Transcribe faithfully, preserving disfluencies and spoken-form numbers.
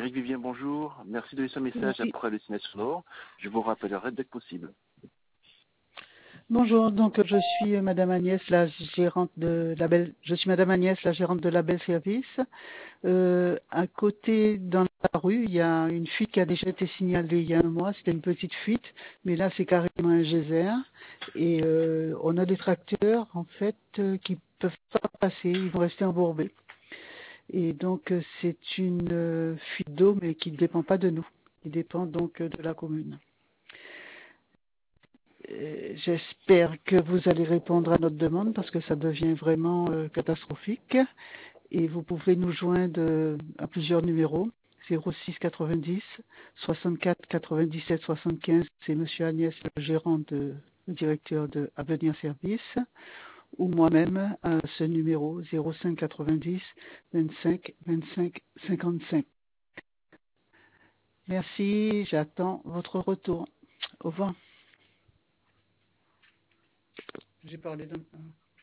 Eric Vivien, bonjour. Merci de laisser un message Oui. après le signal sonore. Je vous rappellerai dès que possible. Bonjour, donc je suis Madame Agnès, la gérante de Label. Je suis Madame Agnès, la gérante de Label Service. Euh, à côté, dans la rue, il y a une fuite qui a déjà été signalée il y a un mois. C'était une petite fuite, mais là c'est carrément un geyser. Et euh, on a des tracteurs en fait euh, qui peuvent pas passer, ils vont rester embourbés. Et donc euh, c'est une euh, fuite d'eau, mais qui ne dépend pas de nous, qui dépend donc euh, de la commune. Euh, J'espère que vous allez répondre à notre demande parce que ça devient vraiment euh, catastrophique. Et vous pouvez nous joindre euh, à plusieurs numéros. zéro six quatre-vingt-dix soixante-quatre quatre-vingt-dix-sept soixante-quinze, c'est Monsieur Agnès, le gérant de, le directeur de Avenir Service, ou moi-même à ce numéro zéro cinq quatre-vingt-dix vingt-cinq vingt-cinq cinquante-cinq. Merci, j'attends votre retour. Au revoir. J'ai parlé d'un...